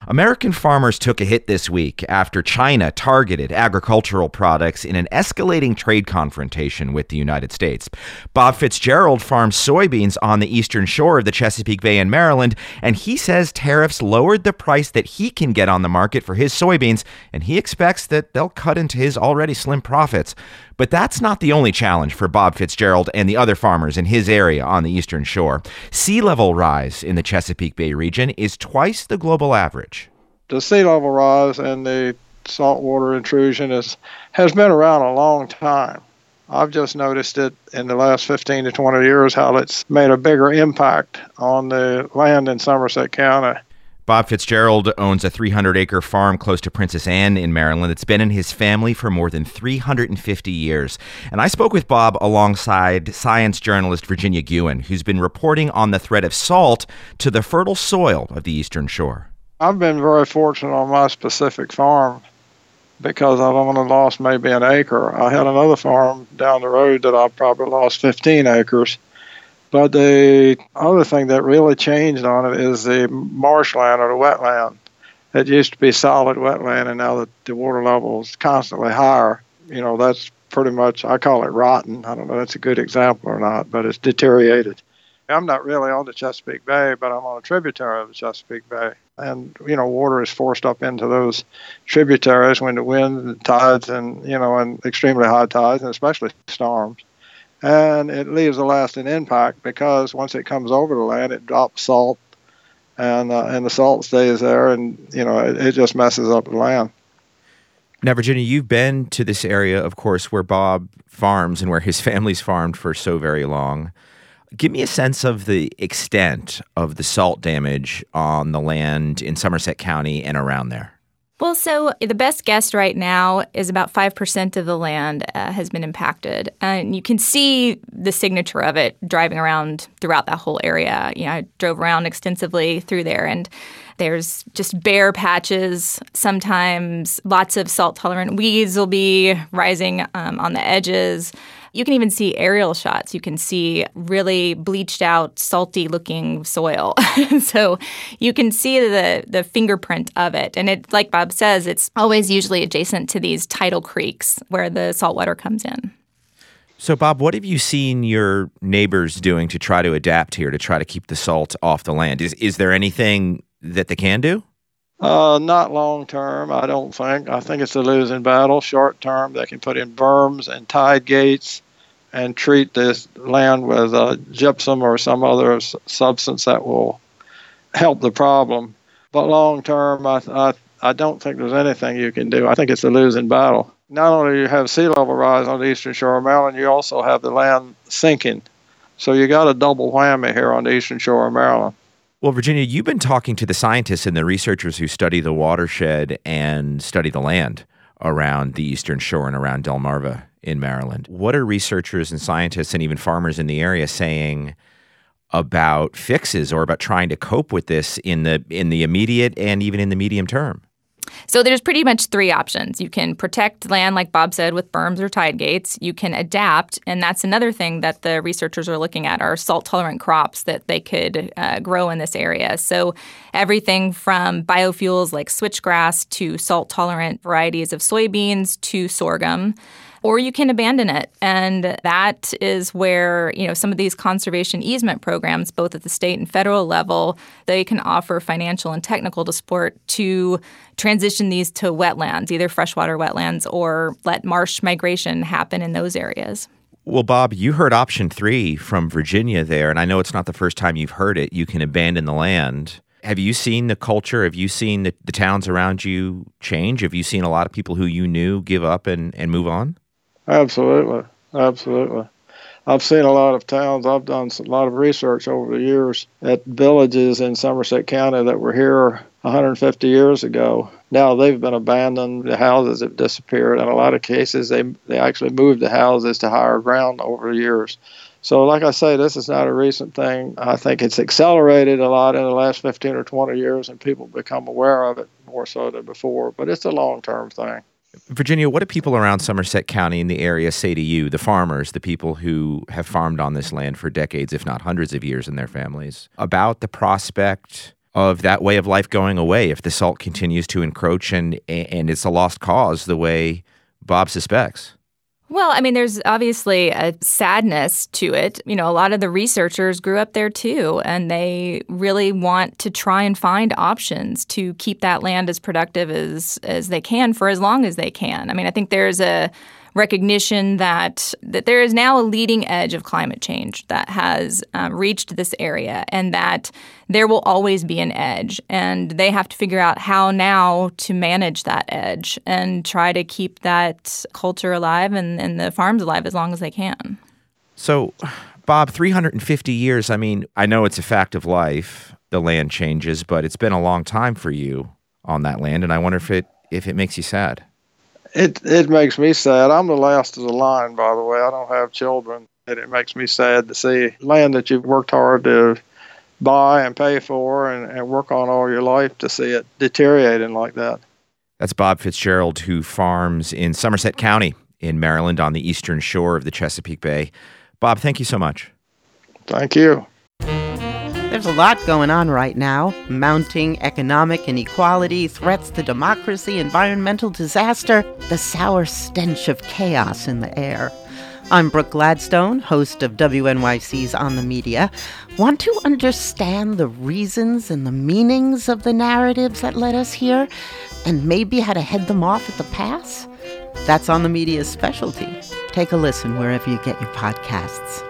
American farmers took a hit this week after China targeted agricultural products in an escalating trade confrontation with the United States. Bob Fitzgerald farms soybeans on the eastern shore of the Chesapeake Bay in Maryland, and he says tariffs lowered the price that he can get on the market for his soybeans, and he expects that they'll cut into his already slim profits. But that's not the only challenge for Bob Fitzgerald and the other farmers in his area on the eastern shore. Sea level rise in the Chesapeake Bay region is twice the global average. The sea level rise and the saltwater intrusion has been around a long time. I've just noticed it in the last 15 to 20 years how it's made a bigger impact on the land in Somerset County. Bob Fitzgerald owns a 300-acre farm close to Princess Anne in Maryland. It's been in his family for more than 350 years. And I spoke with Bob alongside science journalist Virginia Guin, who's been reporting on the threat of salt to the fertile soil of the eastern shore. I've been very fortunate on my specific farm because I've only lost maybe an acre. I had another farm down the road that I probably lost 15 acres. But the other thing that really changed on it is the marshland or the wetland. It used to be solid wetland, and now that the water level is constantly higher, that's pretty much, I call it rotten. I don't know if that's a good example or not, but it's deteriorated. I'm not really on the Chesapeake Bay, but I'm on a tributary of the Chesapeake Bay. And, water is forced up into those tributaries when the wind and tides and extremely high tides, and especially storms. And it leaves a lasting impact because once it comes over the land, it drops salt, and the salt stays there, and it just messes up the land. Now, Virginia, you've been to this area, of course, where Bob farms and where his family's farmed for so very long. Give me a sense of the extent of the salt damage on the land in Somerset County and around there. Well, so the best guess right now is about 5% of the land has been impacted. And you can see the signature of it driving around throughout that whole area. I drove around extensively through there, and there's just bare patches. Sometimes lots of salt-tolerant weeds will be rising on the edges. You can even see aerial shots. You can see really bleached out, salty-looking soil. So you can see the fingerprint of it. And it, like Bob says, it's always usually adjacent to these tidal creeks where the saltwater comes in. So, Bob, what have you seen your neighbors doing to try to adapt here, to try to keep the salt off the land? Is there anything that they can do? Not long term, I don't think. I think it's a losing battle. Short term, they can put in berms and tide gates and treat this land with gypsum or some other substance that will help the problem. But long term, I don't think there's anything you can do. I think it's a losing battle. Not only do you have sea level rise on the eastern shore of Maryland, you also have the land sinking. So you got a double whammy here on the eastern shore of Maryland. Well, Virginia, you've been talking to the scientists and the researchers who study the watershed and study the land around the eastern shore and around Delmarva in Maryland. What are researchers and scientists and even farmers in the area saying about fixes or about trying to cope with this in the immediate and even in the medium term? So there's pretty much three options. You can protect land, like Bob said, with berms or tide gates. You can adapt, and that's another thing that the researchers are looking at are salt-tolerant crops that they could grow in this area. So everything from biofuels like switchgrass to salt-tolerant varieties of soybeans to sorghum. Or you can abandon it. And that is where, some of these conservation easement programs, both at the state and federal level, they can offer financial and technical support to transition these to wetlands, either freshwater wetlands or let marsh migration happen in those areas. Well, Bob, you heard option 3 from Virginia there, and I know it's not the first time you've heard it. You can abandon the land. Have you seen the culture? Have you seen the towns around you change? Have you seen a lot of people who you knew give up and move on? Absolutely. I've seen a lot of towns. I've done a lot of research over the years at villages in Somerset County that were here 150 years ago. Now they've been abandoned. The houses have disappeared. In a lot of cases, they actually moved the houses to higher ground over the years. So like I say, this is not a recent thing. I think it's accelerated a lot in the last 15 or 20 years, and people become aware of it more so than before. But it's a long-term thing. Virginia, what do people around Somerset County in the area say to you, the farmers, the people who have farmed on this land for decades, if not hundreds of years in their families, about the prospect of that way of life going away if the salt continues to encroach and it's a lost cause the way Bob suspects? Well, I mean, there's obviously a sadness to it. You know, a lot of the researchers grew up there too, and they really want to try and find options to keep that land as productive as they can for as long as they can. I mean, I think there's a recognition that there is now a leading edge of climate change that has reached this area, and that there will always be an edge. And they have to figure out how now to manage that edge and try to keep that culture alive and the farms alive as long as they can. So, Bob, 350 years, I mean, I know it's a fact of life, the land changes, but it's been a long time for you on that land, and I wonder if it makes you sad. It makes me sad. I'm the last of the line, by the way. I don't have children, and it makes me sad to see land that you've worked hard to buy and pay for and work on all your life, to see it deteriorating like that. That's Bob Fitzgerald, who farms in Somerset County in Maryland on the eastern shore of the Chesapeake Bay. Bob, thank you so much. Thank you. There's a lot going on right now. Mounting economic inequality, threats to democracy, environmental disaster, the sour stench of chaos in the air. I'm Brooke Gladstone, host of WNYC's On the Media. Want to understand the reasons and the meanings of the narratives that led us here, and maybe how to head them off at the pass? That's On the Media's specialty. Take a listen wherever you get your podcasts.